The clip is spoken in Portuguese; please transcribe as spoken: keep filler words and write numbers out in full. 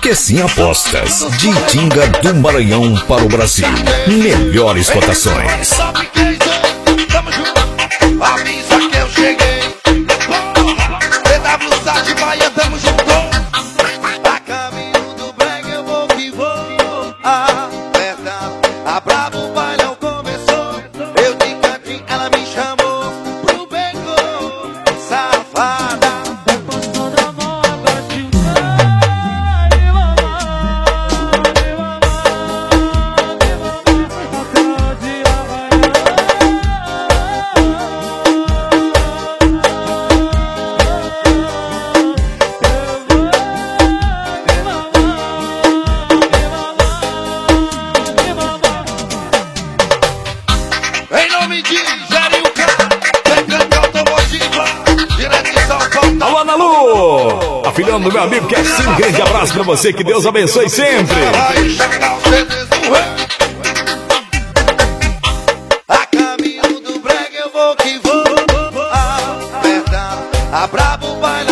Que sim apostas, de Itinga do Maranhão para o Brasil. Melhores cotações. Tamo junto, avisa que eu cheguei. T W Sá de Bahia, tamo junto. A caminho do brega eu vou que vou. Apertado, a brabo o bailão começou. Eu de cantinho, ela me chamou pro beco, safada. Em nome de Jeriuca, pegando automotiva, direto de São Paulo. Alô, Analu! Afilhando do meu amigo que é assim, um grande abraço pra você, que Deus abençoe sempre. Vai chegar o C Ds do rei. A caminho do brega eu vou que vou. Apertado, a brabo baila.